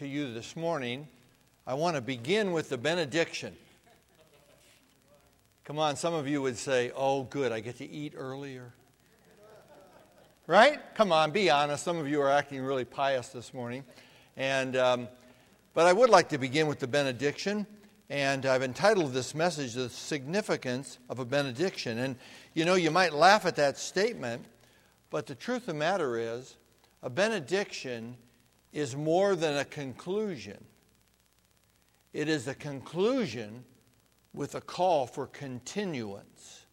to you this morning, I want to begin with the benediction. Come on, some of you would say, oh, good, I get to eat earlier. Right? Come on, be honest. Some of you are acting really pious this morning. But I would like to begin with the benediction. And I've entitled this message, The Significance of a Benediction. And, you might laugh at that statement, but the truth of the matter is, a benediction is more than a conclusion. It is a conclusion with a call for continuance.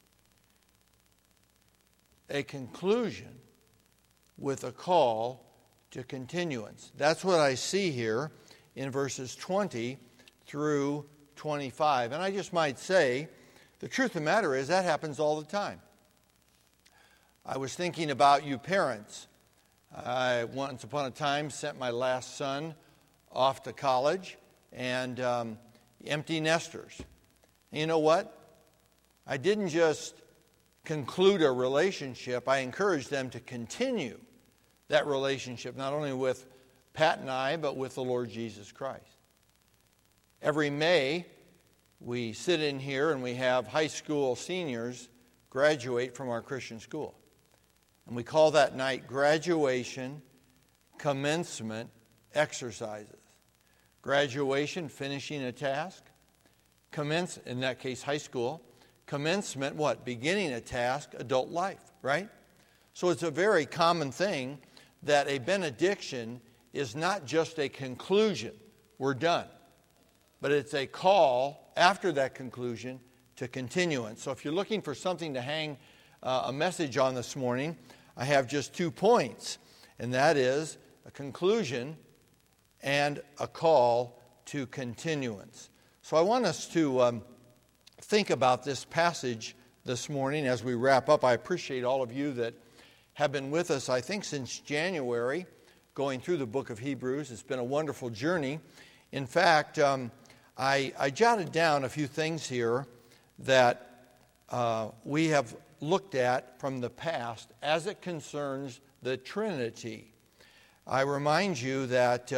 A conclusion with a call to continuance. That's what I see here in verses 20 through 25. And I just might say, the truth of the matter is that happens all the time. I was thinking about you parents. I once upon a time sent my last son off to college, and empty nesters. And you know what? I didn't just conclude a relationship. I encouraged them to continue that relationship, not only with Pat and I, but with the Lord Jesus Christ. Every May, we sit in here and we have high school seniors graduate from our Christian school. And we call that night graduation commencement exercises. Graduation, finishing a task. In that case, high school. Commencement, what? Beginning a task, adult life, right? So it's a very common thing that a benediction is not just a conclusion. We're done. But it's a call after that conclusion to continuance. So if you're looking for something to hang a message on this morning, I have just 2 points, and that is a conclusion and a call to continuance. So I want us to think about this passage this morning as we wrap up. I appreciate all of you that have been with us, I think, since January, going through the book of Hebrews. It's been a wonderful journey. In fact, I jotted down a few things here that we have looked at from the past as it concerns the Trinity. I remind you that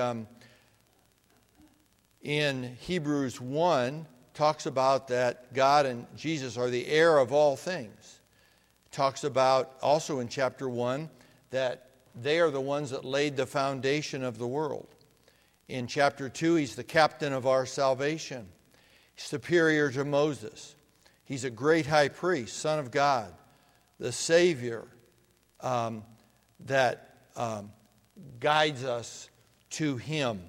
in Hebrews 1 talks about that God and Jesus are the heir of all things. It talks about also in chapter 1 that they are the ones that laid the foundation of the world. In chapter 2, he's the captain of our salvation. He's superior to Moses. He's a great high priest, Son of God, the Savior that guides us to Him.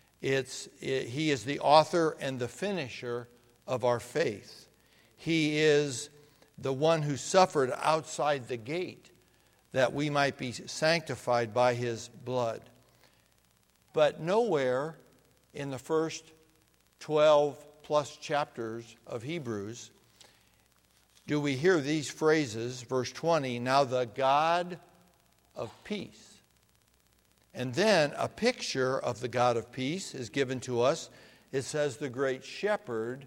He is the author and the finisher of our faith. He is the one who suffered outside the gate that we might be sanctified by His blood. But nowhere in the first 12 plus chapters of Hebrews do we hear these phrases, verse 20, now the God of peace. And then a picture of the God of peace is given to us. It says the great shepherd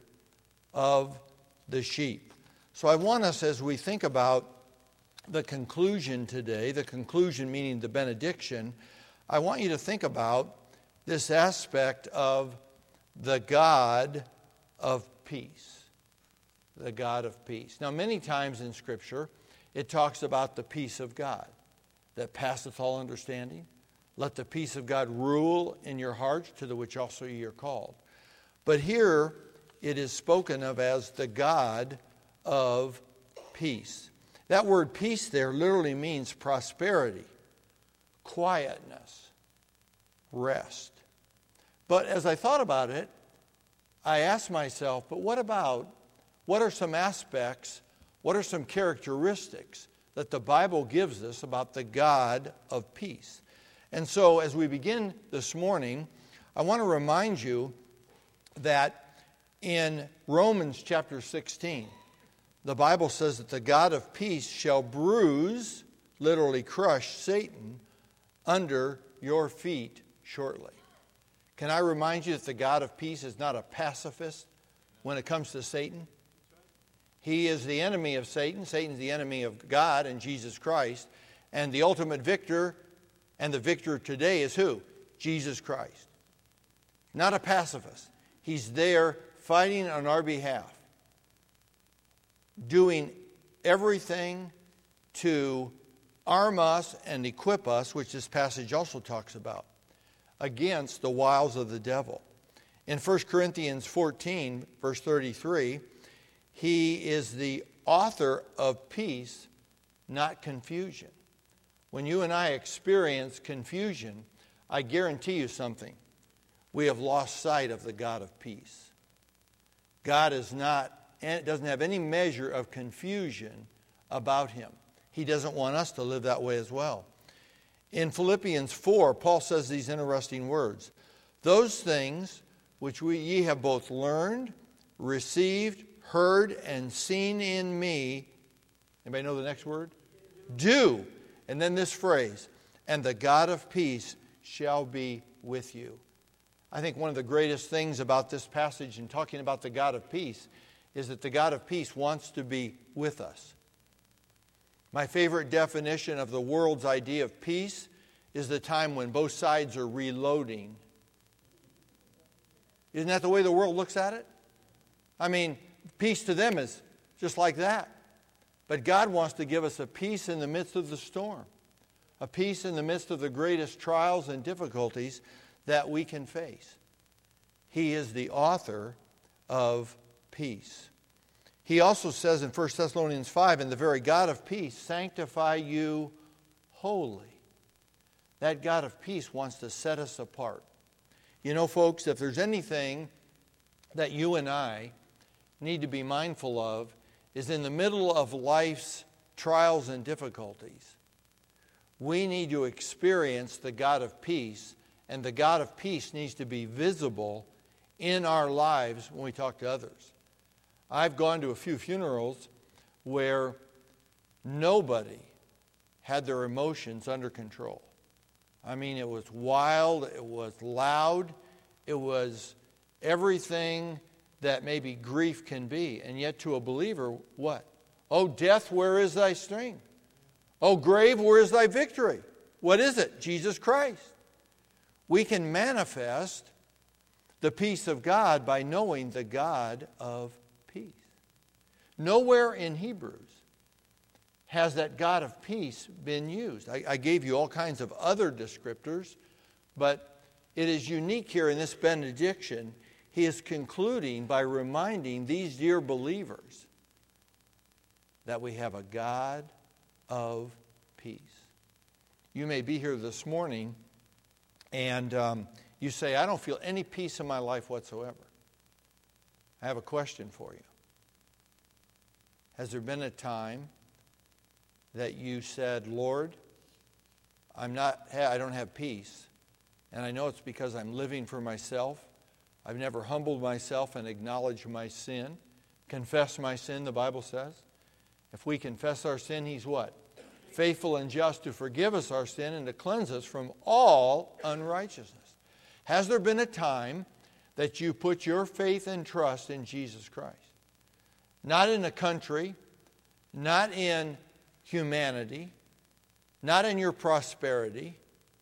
of the sheep. So I want us, as we think about the conclusion today, the conclusion meaning the benediction, I want you to think about this aspect of the God of peace. The God of peace. Now, many times in Scripture, it talks about the peace of God that passeth all understanding. Let the peace of God rule in your hearts, to the which also ye are called. But here it is spoken of as the God of peace. That word peace there literally means prosperity, quietness, rest. But as I thought about it, I asked myself, but what are some aspects, what are some characteristics that the Bible gives us about the God of peace? And so as we begin this morning, I want to remind you that in Romans chapter 16, the Bible says that the God of peace shall bruise, literally crush, Satan under your feet shortly. Can I remind you that the God of peace is not a pacifist when it comes to Satan? He is the enemy of Satan. Satan's the enemy of God and Jesus Christ. And the ultimate victor and the victor today is who? Jesus Christ. not a pacifist. He's there fighting on our behalf, doing everything to arm us and equip us, which this passage also talks about, against the wiles of the devil. In 1 Corinthians 14, verse 33, he is the author of peace, not confusion. When you and I experience confusion, I guarantee you something. We have lost sight of the God of peace. God doesn't have any measure of confusion about him. He doesn't want us to live that way as well. In Philippians 4, Paul says these interesting words. Those things which ye have both learned, received, heard, and seen in me. Anybody know the next word? Do. And then this phrase, and the God of peace shall be with you. I think one of the greatest things about this passage and talking about the God of peace is that the God of peace wants to be with us. My favorite definition of the world's idea of peace is the time when both sides are reloading. Isn't that the way the world looks at it? I mean, peace to them is just like that. But God wants to give us a peace in the midst of the storm, a peace in the midst of the greatest trials and difficulties that we can face. He is the author of peace. He also says in 1 Thessalonians 5, and the very God of peace sanctify you wholly. That God of peace wants to set us apart. You know, folks, if there's anything that you and I need to be mindful of, is in the middle of life's trials and difficulties, we need to experience the God of peace, and the God of peace needs to be visible in our lives when we talk to others. I've gone to a few funerals where nobody had their emotions under control. I mean, it was wild, it was loud, it was everything that maybe grief can be. And yet to a believer, what? Oh, death, where is thy sting? Oh, grave, where is thy victory? What is it? Jesus Christ. We can manifest the peace of God by knowing the God of peace. Nowhere in Hebrews has that God of peace been used. I gave you all kinds of other descriptors, but it is unique here in this benediction. He is concluding by reminding these dear believers that we have a God of peace. You may be here this morning and you say, I don't feel any peace in my life whatsoever. I have a question for you. Has there been a time that you said, Lord, I don't have peace, and I know it's because I'm living for myself. I've never humbled myself and acknowledged my sin. Confess my sin, the Bible says. If we confess our sin, He's what? Faithful and just to forgive us our sin and to cleanse us from all unrighteousness. Has there been a time that you put your faith and trust in Jesus Christ? Not in a country, not in humanity, not in your prosperity,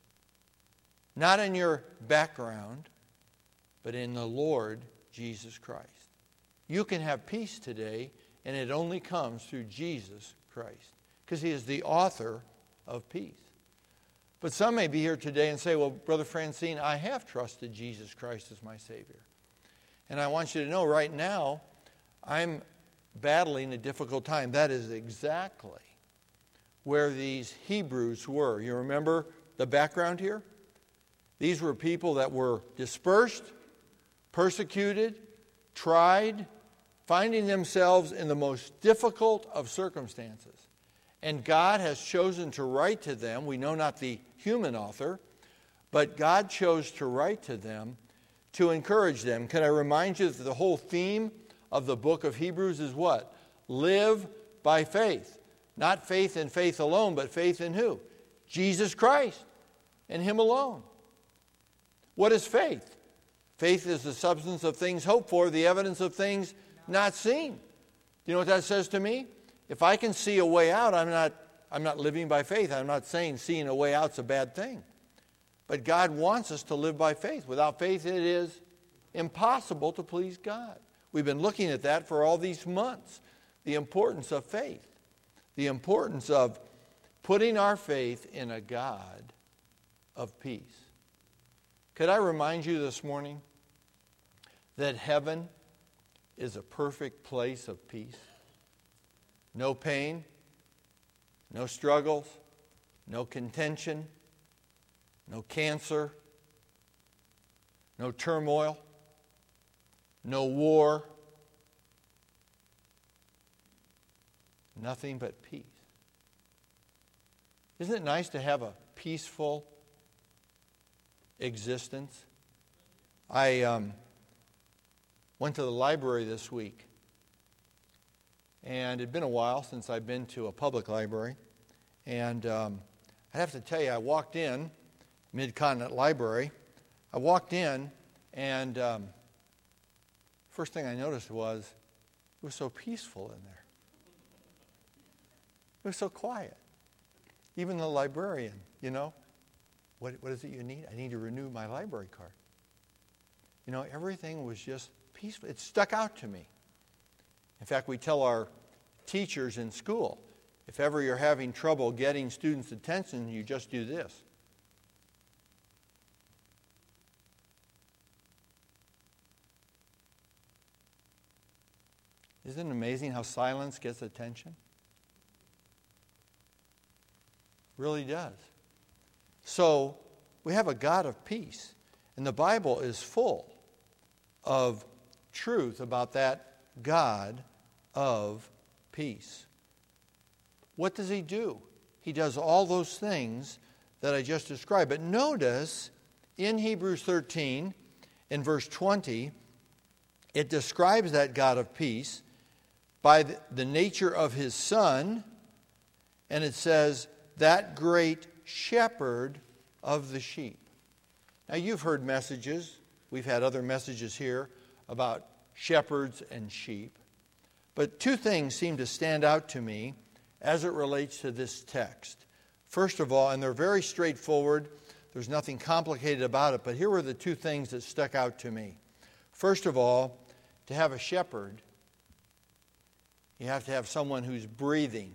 not in your background, but in the Lord Jesus Christ. You can have peace today, and it only comes through Jesus Christ, because He is the author of peace. But some may be here today and say, well, Brother Francine, I have trusted Jesus Christ as my Savior. And I want you to know right now, I'm battling a difficult time. That is exactly where these Hebrews were. You remember the background here? These were people that were dispersed, persecuted, tried, finding themselves in the most difficult of circumstances. And God has chosen to write to them. We know not the human author, but God chose to write to them to encourage them. Can I remind you that the whole theme of the book of Hebrews is what? Live by faith. Not faith in faith alone, but faith in who? Jesus Christ and Him alone. What is faith? Faith is the substance of things hoped for, the evidence of things not seen. You know what that says to me? If I can see a way out, I'm not living by faith. I'm not saying seeing a way out is a bad thing. But God wants us to live by faith. Without faith, it is impossible to please God. We've been looking at that for all these months. The importance of faith. The importance of putting our faith in a God of peace. Could I remind you this morning that heaven is a perfect place of peace? No pain, no struggles, no contention, no cancer, no turmoil, no war, nothing but peace. Isn't it nice to have a peaceful existence? I went to the library this week, and it had been a while since I'd been to a public library. And I have to tell you, I walked in, Mid-Continent Library. I walked in, and first thing I noticed was it was so peaceful in there. It was so quiet. Even the librarian, what is it you need? I need to renew my library card. Everything was just peaceful. It stuck out to me. In fact, we tell our teachers in school, if ever you're having trouble getting students' attention, you just do this. Isn't it amazing how silence gets attention? Really does. So, we have a God of peace. And the Bible is full of truth about that God of peace. What does he do? He does all those things that I just described. But notice in Hebrews 13, in verse 20, it describes that God of peace by the nature of his Son, and it says, that great shepherd of the sheep. Now, you've heard messages. We've had other messages here about shepherds and sheep. But two things seem to stand out to me as it relates to this text. First of all, and they're very straightforward, there's nothing complicated about it, but here were the two things that stuck out to me. First of all, to have a shepherd, you have to have someone who's breathing.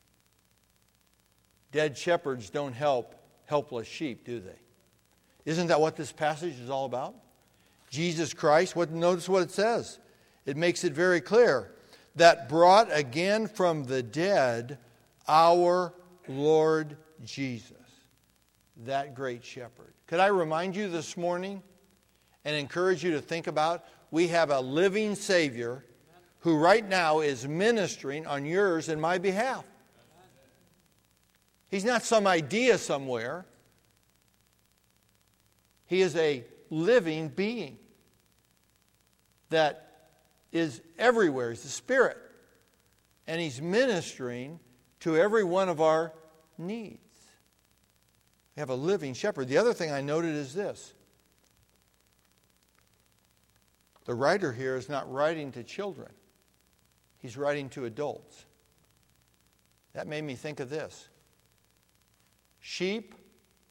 Dead shepherds don't help helpless sheep, do they? Isn't that what this passage is all about? Jesus Christ, notice what it says. It makes it very clear. That brought again from the dead our Lord Jesus, that great shepherd. Could I remind you this morning and encourage you to think about, we have a living Savior who right now is ministering on yours and my behalf. He's not some idea somewhere. He is a living being that is everywhere. He's the Spirit. And he's ministering to every one of our needs. We have a living shepherd. The other thing I noted is this. The writer here is not writing to children. He's writing to adults. That made me think of this. Sheep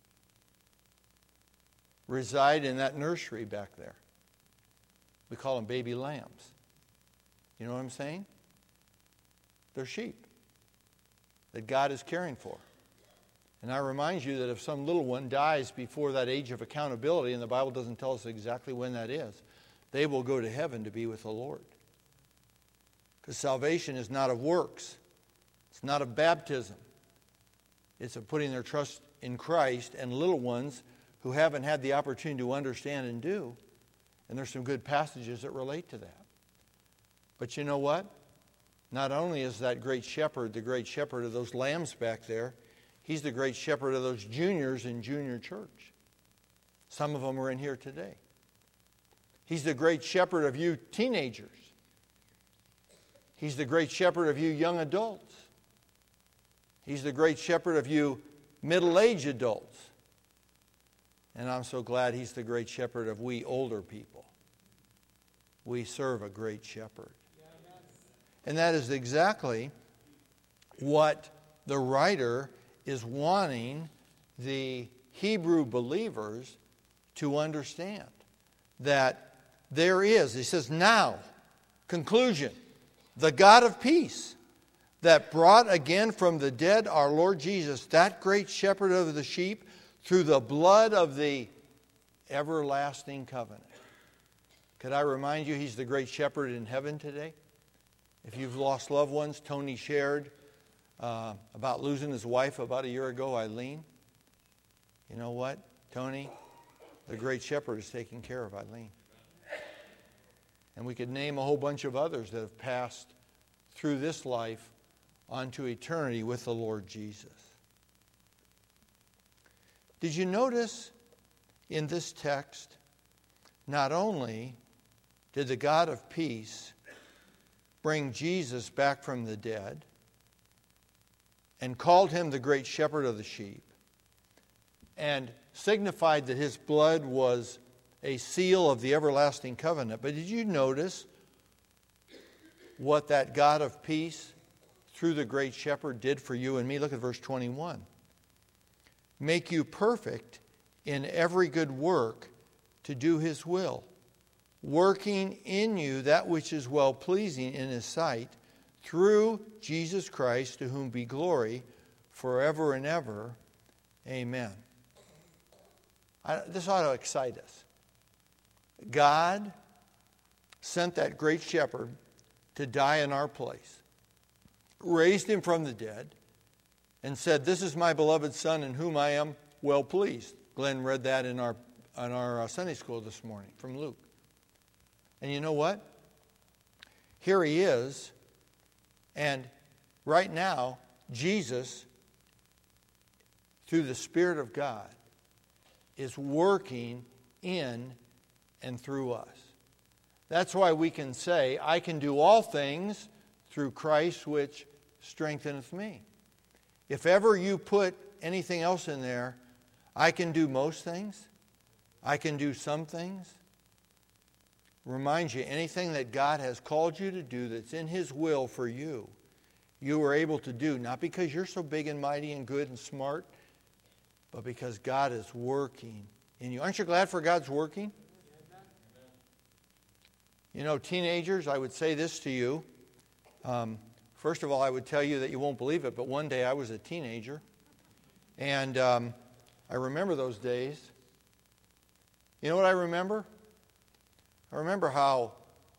reside in that nursery back there. We call them baby lambs. You know what I'm saying? They're sheep that God is caring for. And I remind you that if some little one dies before that age of accountability, and the Bible doesn't tell us exactly when that is, they will go to heaven to be with the Lord. Because salvation is not of works. It's not of baptism. It's of putting their trust in Christ, and little ones who haven't had the opportunity to understand and do. And there's some good passages that relate to that. But you know what? Not only is that great shepherd the great shepherd of those lambs back there, he's the great shepherd of those juniors in junior church. Some of them are in here today. He's the great shepherd of you teenagers. He's the great shepherd of you young adults. He's the great shepherd of you middle-aged adults. And I'm so glad he's the great shepherd of we older people. We serve a great shepherd. And that is exactly what the writer is wanting the Hebrew believers to understand that there is, he says, now, conclusion, the God of peace that brought again from the dead our Lord Jesus, that great shepherd of the sheep, through the blood of the everlasting covenant. Could I remind you, he's the great shepherd in heaven today? If you've lost loved ones, Tony shared about losing his wife about a year ago, Eileen. You know what, Tony? The great shepherd is taking care of Eileen. And we could name a whole bunch of others that have passed through this life onto eternity with the Lord Jesus. Did you notice in this text, not only did the God of peace bring Jesus back from the dead and called him the great shepherd of the sheep and signified that his blood was a seal of the everlasting covenant, but did you notice what that God of peace through the great shepherd did for you and me? Look at verse 21. Make you perfect in every good work to do his will, working in you that which is well-pleasing in his sight, through Jesus Christ, to whom be glory forever and ever. Amen. This ought to excite us. God sent that great shepherd to die in our place, raised him from the dead, and said, "This is my beloved Son in whom I am well pleased." Glenn read that in our Sunday school this morning from Luke. And you know what? Here he is, and right now, Jesus, through the Spirit of God, is working in and through us. That's why we can say, I can do all things through Christ which strengtheneth me. If ever you put anything else in there, I can do most things, I can do some things, reminds you, anything that God has called you to do that's in his will for you, you are able to do, not because you're so big and mighty and good and smart, but because God is working in you. Aren't you glad for God's working? You know, teenagers, I would say this to you. First of all, I would tell you that you won't believe it, but one day I was a teenager, and I remember those days. You know what I remember? I remember how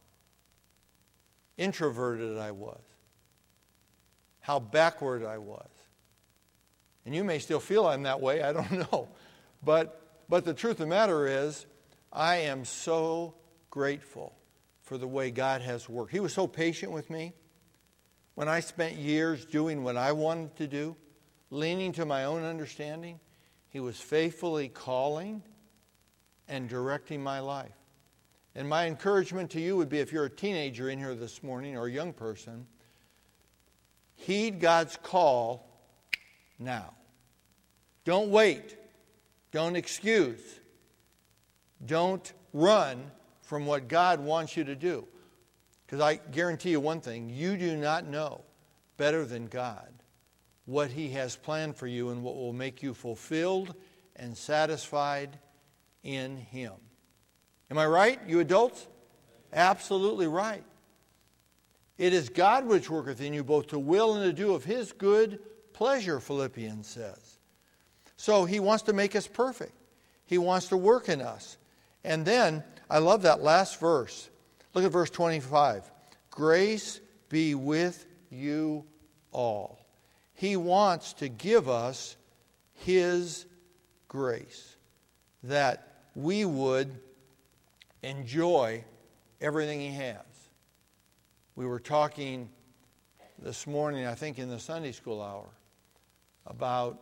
introverted I was, how backward I was. And you may still feel I'm that way, I don't know. But the truth of the matter is, I am so grateful for the way God has worked. He was so patient with me. When I spent years doing what I wanted to do, leaning to my own understanding, he was faithfully calling and directing my life. And my encouragement to you would be, if you're a teenager in here this morning or a young person, heed God's call now. Don't wait. Don't excuse. Don't run from what God wants you to do. Because I guarantee you one thing, you do not know better than God what he has planned for you and what will make you fulfilled and satisfied in him. Am I right, you adults? Absolutely right. It is God which worketh in you both to will and to do of his good pleasure, Philippians says. So he wants to make us perfect. He wants to work in us. And then, I love that last verse. Look at verse 25. Grace be with you all. He wants to give us his grace, that we would enjoy everything he has. We were talking this morning, I think in the Sunday school hour, about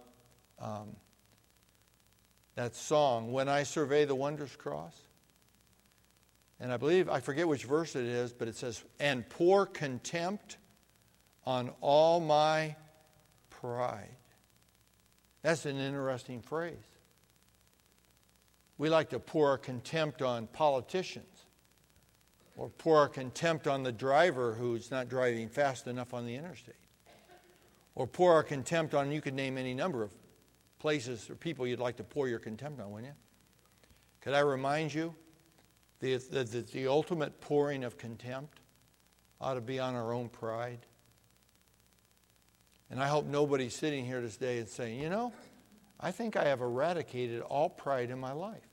that song, When I Survey the Wondrous Cross. And I believe, I forget which verse it is, but it says, and pour contempt on all my pride. That's an interesting phrase. We like to pour our contempt on politicians, or pour our contempt on the driver who's not driving fast enough on the interstate, or pour our contempt on, you could name any number of places or people you'd like to pour your contempt on, wouldn't you? Could I remind you that the ultimate pouring of contempt ought to be on our own pride? And I hope nobody's sitting here today and saying, you know, I think I have eradicated all pride in my life.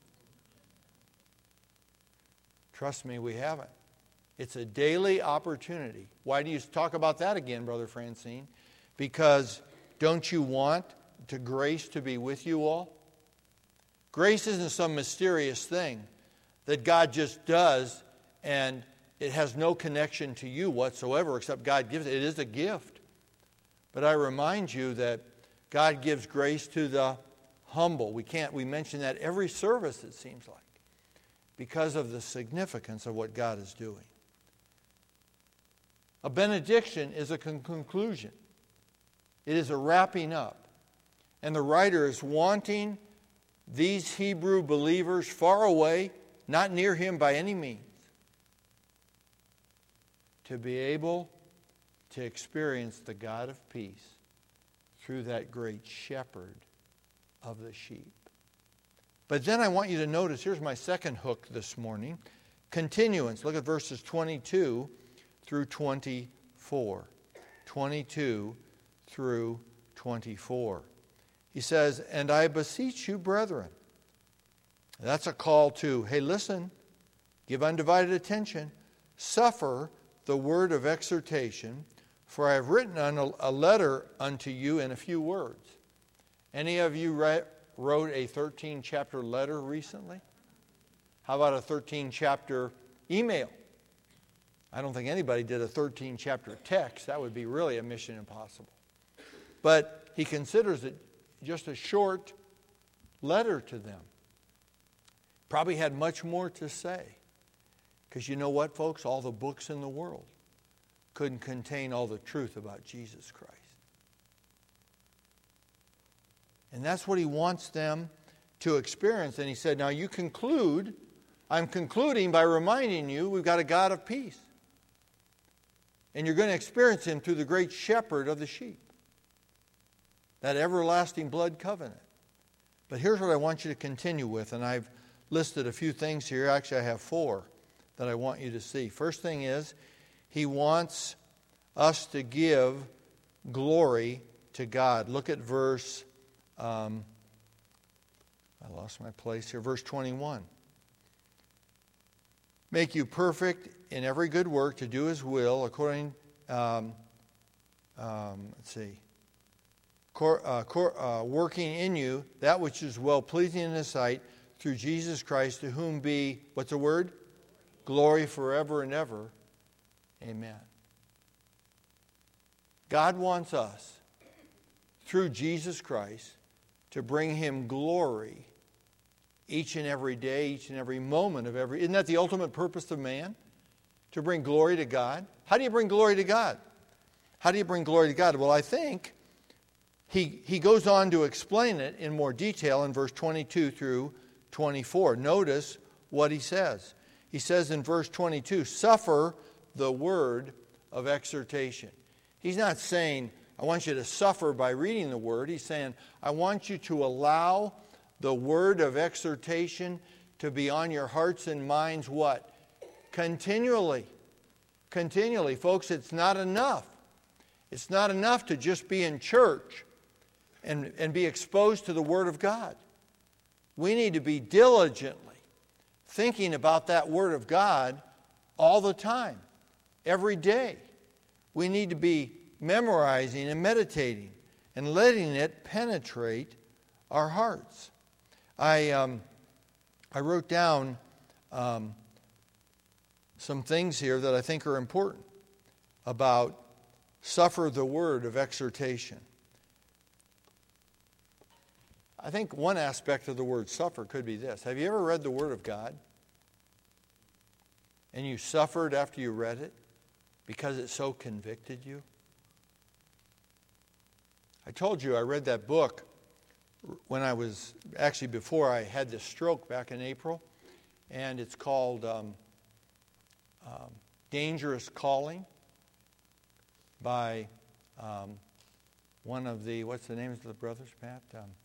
Trust me, we haven't. It's a daily opportunity. Why do you talk about that again, Brother Francine? Because don't you want grace to be with you all? Grace isn't some mysterious thing that God just does and it has no connection to you whatsoever except God gives it. It is a gift. But I remind you that God gives grace to the humble. We mention that every service, it seems like, because of the significance of what God is doing. A benediction is a conclusion. It is a wrapping up. And the writer is wanting these Hebrew believers far away, not near him by any means, to be able to experience the God of peace through that great shepherd of the sheep. But then I want you to notice, here's my second hook this morning, continuance. Look at verses 22 through 24. 22 through 24. He says, and I beseech you, brethren. That's a call to, hey, listen, give undivided attention, suffer the word of exhortation, for I have written a letter unto you in a few words. Any of you wrote a 13-chapter letter recently? How about a 13-chapter email? I don't think anybody did a 13-chapter text. That would be really a mission impossible. But he considers it just a short letter to them. Probably had much more to say. Because you know what, folks? All the books in the world couldn't contain all the truth about Jesus Christ. And that's what he wants them to experience. And he said, now you conclude, I'm concluding by reminding you we've got a God of peace. And you're going to experience him through the great shepherd of the sheep. That everlasting blood covenant. But here's what I want you to continue with. And I've listed a few things here. Actually, I have 4 that I want you to see. First thing is, he wants us to give glory to God. Look at verse, I lost my place here, verse 21. Make you perfect in every good work to do his will according, working in you that which is well-pleasing in his sight through Jesus Christ, to whom be, what's the word? Glory forever and ever. Amen. God wants us, through Jesus Christ, to bring him glory each and every day, each and every moment of every... Isn't that the ultimate purpose of man? To bring glory to God? How do you bring glory to God? How do you bring glory to God? Well, I think he goes on to explain it in more detail in verse 22 through 24. Notice what he says. He says in verse 22, suffer the word of exhortation. He's not saying, I want you to suffer by reading the word. He's saying, I want you to allow the word of exhortation to be on your hearts and minds what? Continually. Continually. Folks, it's not enough. It's not enough to just be in church and be exposed to the Word of God. We need to be diligently thinking about that Word of God all the time, every day. We need to be memorizing and meditating and letting it penetrate our hearts. I wrote down some things here that I think are important about suffer the word of exhortation. I think one aspect of the word suffer could be this. Have you ever read the Word of God and you suffered after you read it because it so convicted you? I told you I read that book when I was, actually before I had this stroke back in April, and it's called Dangerous Calling by one of the, what's the names of the brothers, Pat?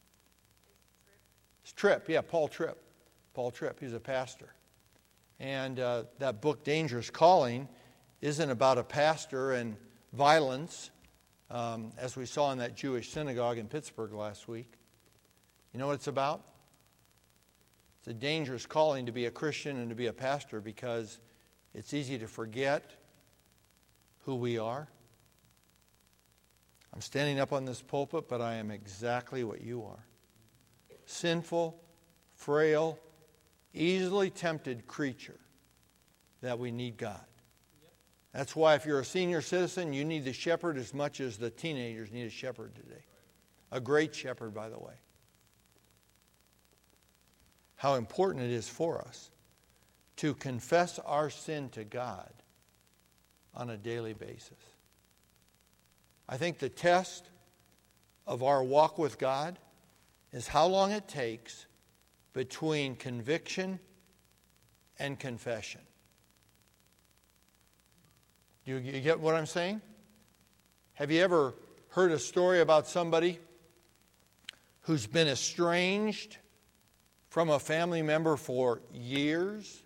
It's Tripp, yeah, Paul Tripp. Paul Tripp, he's a pastor. And that book, Dangerous Calling, isn't about a pastor and violence, as we saw in that Jewish synagogue in Pittsburgh last week. You know what it's about? It's a dangerous calling to be a Christian and to be a pastor because it's easy to forget who we are. I'm standing up on this pulpit, but I am exactly what you are. Sinful, frail, easily tempted creature that we need God. That's why if you're a senior citizen, you need the shepherd as much as the teenagers need a shepherd today. A great shepherd, by the way. How important it is for us to confess our sin to God on a daily basis. I think the test of our walk with God is how long it takes between conviction and confession. You get what I'm saying? Have you ever heard a story about somebody who's been estranged from a family member for years?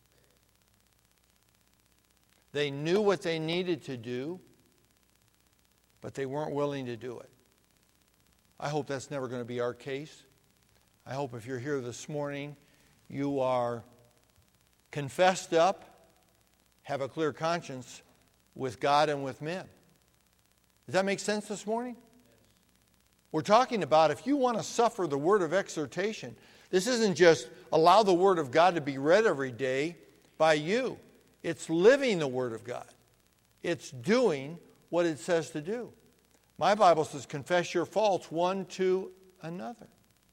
They knew what they needed to do, but they weren't willing to do it. I hope that's never going to be our case. I hope if you're here this morning, you are confessed up, have a clear conscience with God and with men. Does that make sense this morning? We're talking about if you want to suffer the word of exhortation, this isn't just allow the word of God to be read every day by you. It's living the word of God. It's doing what it says to do. My Bible says, confess your faults one to another.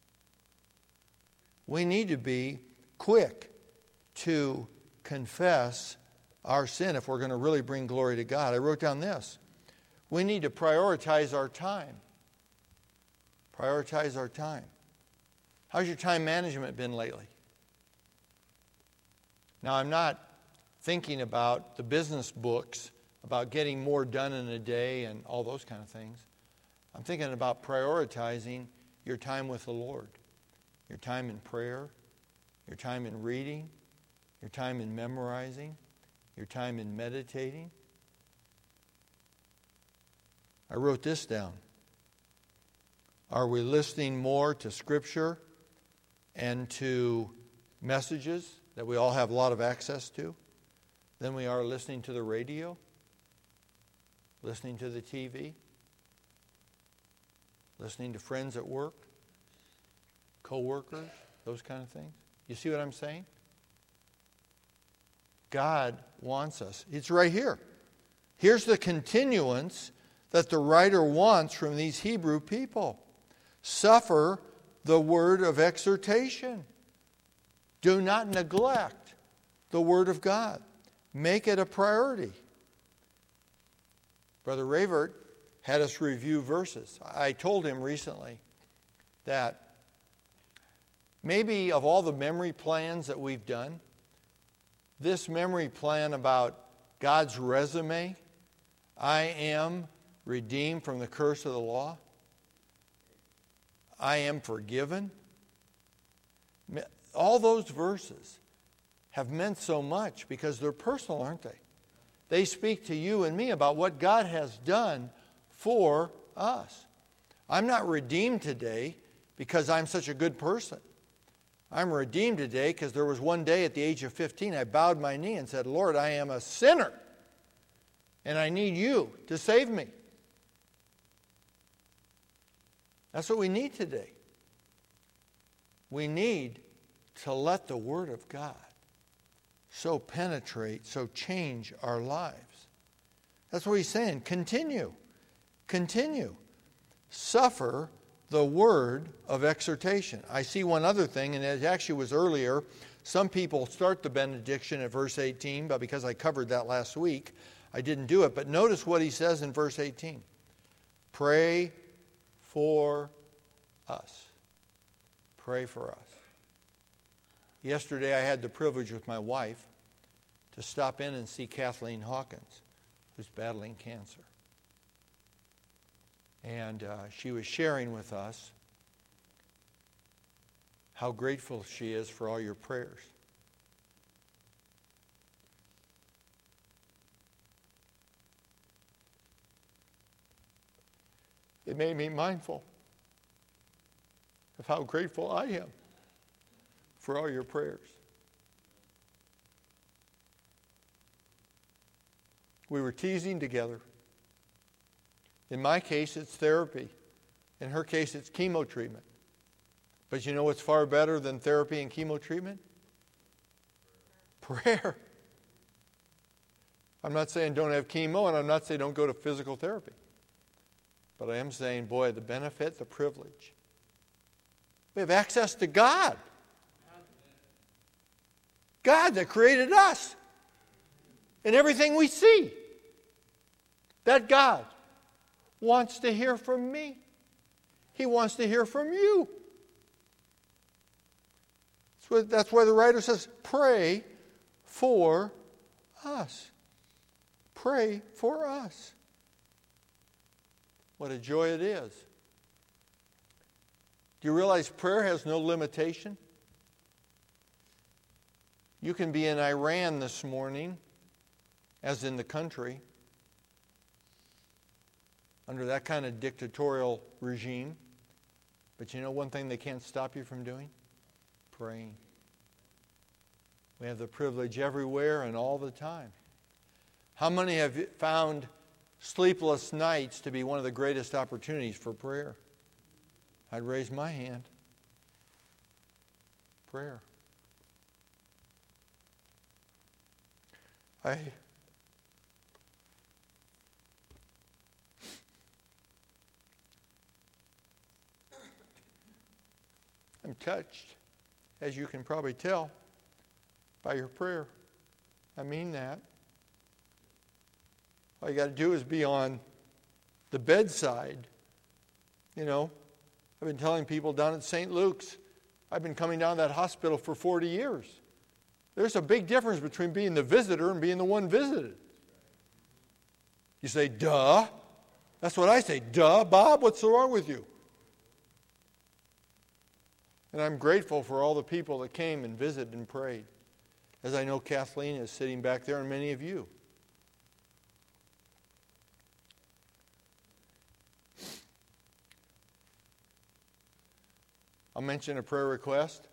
We need to be quick to confess our sin if we're going to really bring glory to God. I wrote down this. We need to prioritize our time. Prioritize our time. How's your time management been lately? Now, I'm not thinking about the business books, about getting more done in a day and all those kind of things. I'm thinking about prioritizing your time with the Lord. Your time in prayer, your time in reading, your time in memorizing, your time in meditating. I wrote this down. Are we listening more to Scripture and to messages that we all have a lot of access to than we are listening to the radio, listening to the TV, listening to friends at work, co-workers, those kind of things? You see what I'm saying? God wants us. It's right here. Here's the continuance that the writer wants from these Hebrew people. Suffer the word of exhortation. Do not neglect the word of God. Make it a priority. Brother Rayvert had us review verses. I told him recently that maybe of all the memory plans that we've done, this memory plan about God's resume, I am redeemed from the curse of the law, I am forgiven, all those verses have meant so much because they're personal, aren't they? They speak to you and me about what God has done for us. I'm not redeemed today because I'm such a good person. I'm redeemed today because there was one day at the age of 15 I bowed my knee and said, Lord, I am a sinner and I need you to save me. That's what we need today. We need to let the Word of God so penetrate, so change our lives. That's what he's saying. Continue. Continue. Suffer the word of exhortation. I see one other thing, and it actually was earlier. Some people start the benediction at verse 18, but because I covered that last week, I didn't do it. But notice what he says in verse 18. Pray for us. Pray for us. Yesterday I had the privilege with my wife to stop in and see Kathleen Hawkins, who's battling cancer. And she was sharing with us how grateful she is for all your prayers. It made me mindful of how grateful I am for all your prayers. We were teasing together. In my case, it's therapy. In her case, it's chemo treatment. But you know what's far better than therapy and chemo treatment? Prayer. I'm not saying don't have chemo, and I'm not saying don't go to physical therapy. But I am saying, boy, the benefit, the privilege. We have access to God. God that created us and everything we see. That God wants to hear from me. He wants to hear from you. That's why the writer says, pray for us. Pray for us. What a joy it is. Do you realize prayer has no limitation? You can be in Iran this morning, as in the country, under that kind of dictatorial regime. But you know one thing they can't stop you from doing? Praying. We have the privilege everywhere and all the time. How many have found sleepless nights to be one of the greatest opportunities for prayer? I'd raise my hand. Prayer. I'm touched, as you can probably tell, by your prayer. I mean that. All you got to do is be on the bedside. You know, I've been telling people down at St. Luke's, I've been coming down to that hospital for 40 years. There's a big difference between being the visitor and being the one visited. You say, duh. That's what I say, duh. Bob, what's wrong with you? And I'm grateful for all the people that came and visited and prayed. As I know Kathleen is sitting back there and many of you. I'll mention a prayer request.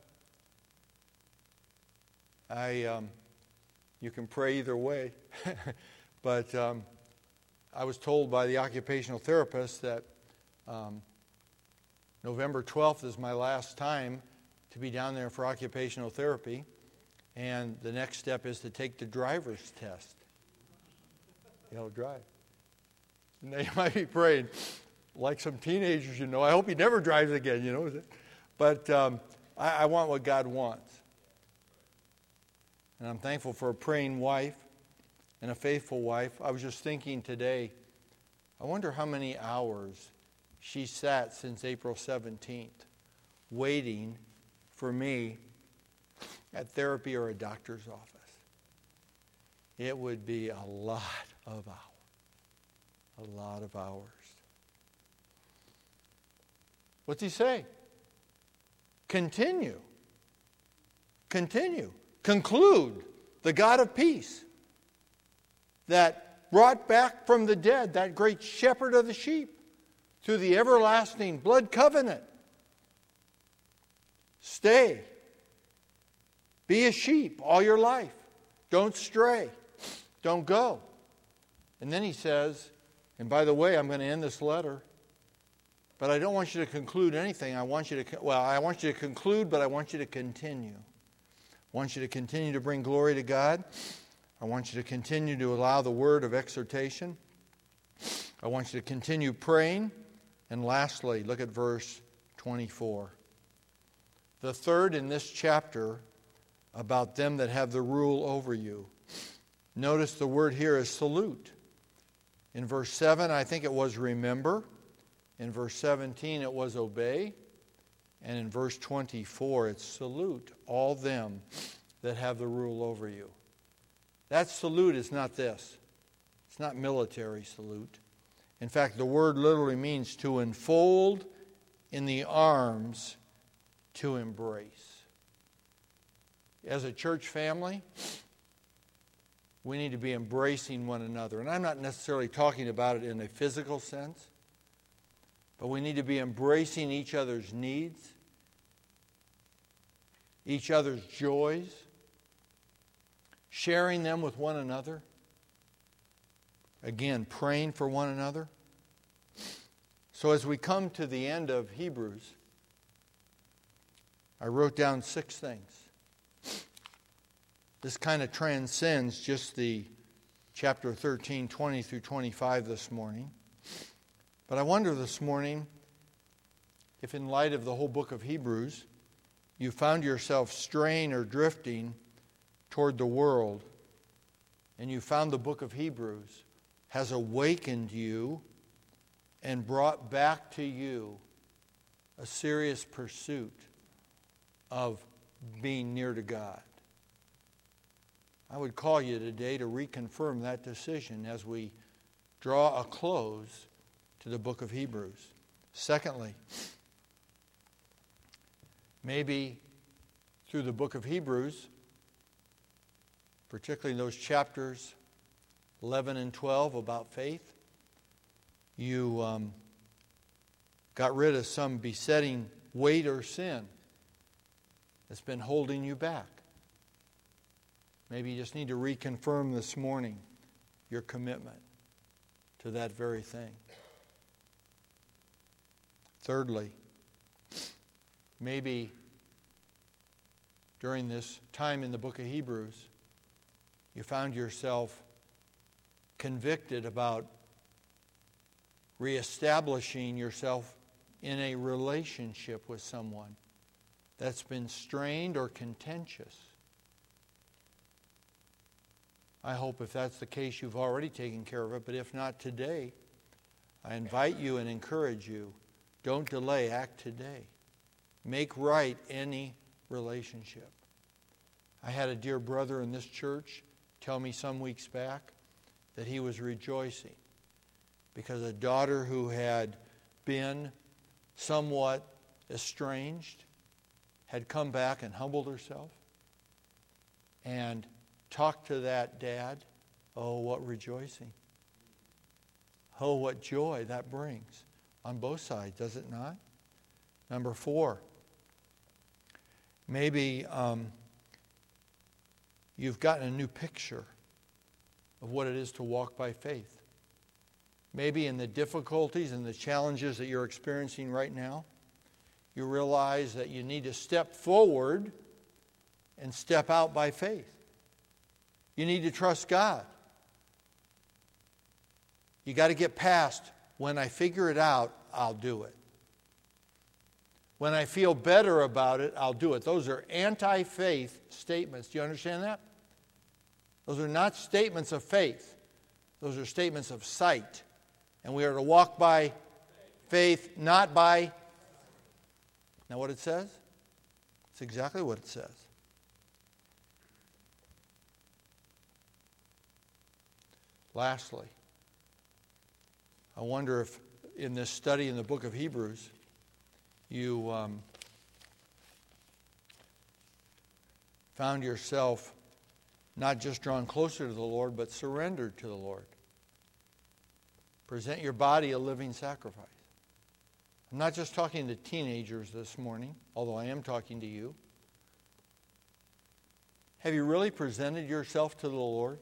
You can pray either way. But I was told by the occupational therapist that November 12th is my last time to be down there for occupational therapy. And the next step is to take the driver's test. You'll drive. Now you might be praying, like some teenagers, you know, I hope he never drives again, you know. But I want what God wants. And I'm thankful for a praying wife and a faithful wife. I was just thinking today, I wonder how many hours she sat since April 17th waiting for me at therapy or a doctor's office. It would be a lot of hours. A lot of hours. What's he say? Continue. Continue. Conclude. The God of peace that brought back from the dead that great shepherd of the sheep through the everlasting blood covenant. Stay. Be a sheep all your life. Don't stray. Don't go. And then he says, and by the way, I'm going to end this letter, but I don't want you to conclude anything. I want you to conclude, but I want you to continue. I want you to continue to bring glory to God. I want you to continue to allow the word of exhortation. I want you to continue praying. And lastly, look at verse 24. The third in this chapter about them that have the rule over you. Notice the word here is salute. In verse 7, I think it was remember. In verse 17, it was obey. And in verse 24, it's salute all them that have the rule over you. That salute is not this. It's not military salute. In fact, the word literally means to enfold in the arms, to embrace. As a church family, we need to be embracing one another. And I'm not necessarily talking about it in a physical sense, but we need to be embracing each other's needs, each other's joys, sharing them with one another. Again, praying for one another. So as we come to the end of Hebrews, I wrote down 6 things. This kind of transcends just the chapter 13, 20 through 25 this morning. But I wonder this morning if in light of the whole book of Hebrews, you found yourself straying or drifting toward the world, and you found the book of Hebrews has awakened you and brought back to you a serious pursuit of being near to God. I would call you today to reconfirm that decision as we draw a close to the book of Hebrews. Secondly, maybe through the book of Hebrews, particularly those chapters 11 and 12 about faith, you got rid of some besetting weight or sin that's been holding you back. Maybe you just need to reconfirm this morning your commitment to that very thing. Thirdly, maybe during this time in the book of Hebrews, you found yourself convicted about reestablishing yourself in a relationship with someone that's been strained or contentious. I hope if that's the case, you've already taken care of it. But if not today, I invite you and encourage you, don't delay, act today. Make right any relationship. I had a dear brother in this church tell me some weeks back that he was rejoicing because a daughter who had been somewhat estranged had come back and humbled herself and talked to that dad. Oh, what rejoicing. Oh, what joy that brings on both sides, does it not? Number 4, maybe you've gotten a new picture of what it is to walk by faith. Maybe in the difficulties and the challenges that you're experiencing right now, you realize that you need to step forward and step out by faith. You need to trust God. You got to get past, when I figure it out, I'll do it. When I feel better about it, I'll do it. Those are anti-faith statements. Do you understand that? Those are not statements of faith. Those are statements of sight. And we are to walk by faith, not by... Now what it says? It's exactly what it says. Lastly, I wonder if in this study in the book of Hebrews, you found yourself not just drawn closer to the Lord, but surrendered to the Lord. Present your body a living sacrifice. I'm not just talking to teenagers this morning, although I am talking to you. Have you really presented yourself to the Lord?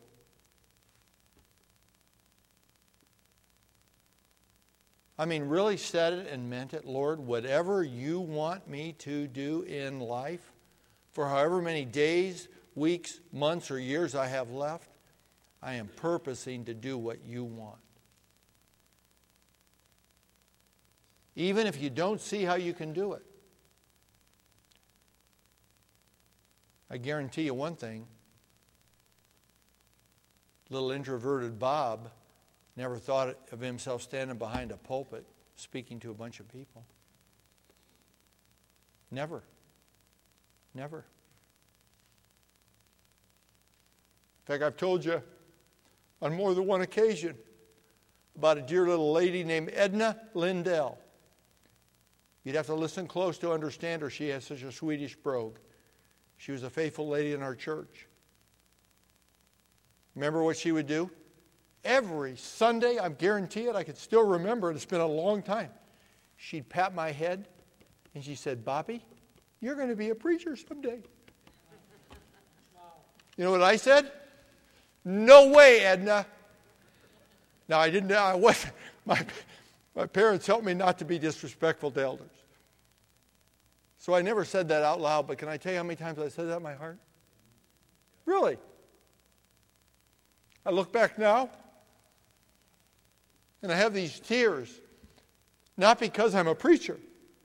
I mean, really said it and meant it. Lord, whatever you want me to do in life, for however many days, weeks, months, or years I have left, I am purposing to do what you want. Even if you don't see how you can do it. I guarantee you one thing. Little introverted Bob never thought of himself standing behind a pulpit speaking to a bunch of people. Never. Never. In fact, I've told you on more than one occasion, about a dear little lady named Edna Lindell. You'd have to listen close to understand her. She has such a Swedish brogue. She was a faithful lady in our church. Remember what she would do? Every Sunday, I guarantee it, I could still remember it. It's been a long time. She'd pat my head and she said, "Bobby, you're going to be a preacher someday." You know what I said? "No way, Edna." Now, I didn't. I wasn't. My parents helped me not to be disrespectful to elders. So I never said that out loud, but can I tell you how many times I said that in my heart? Really? I look back now, and I have these tears, not because I'm a preacher,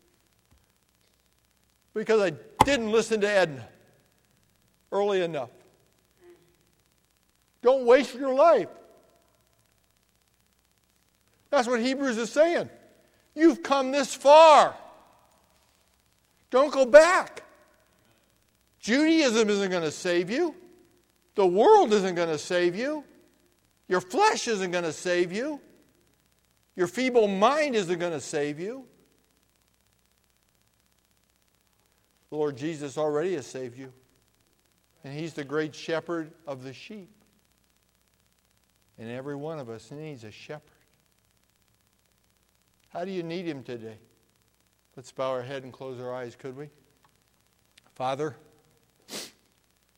because I didn't listen to Edna early enough. Don't waste your life. That's what Hebrews is saying. You've come this far. Don't go back. Judaism isn't going to save you. The world isn't going to save you. Your flesh isn't going to save you. Your feeble mind isn't going to save you. The Lord Jesus already has saved you. And He's the great shepherd of the sheep. And every one of us needs a shepherd. How do you need Him today? Let's bow our head and close our eyes, could we? Father,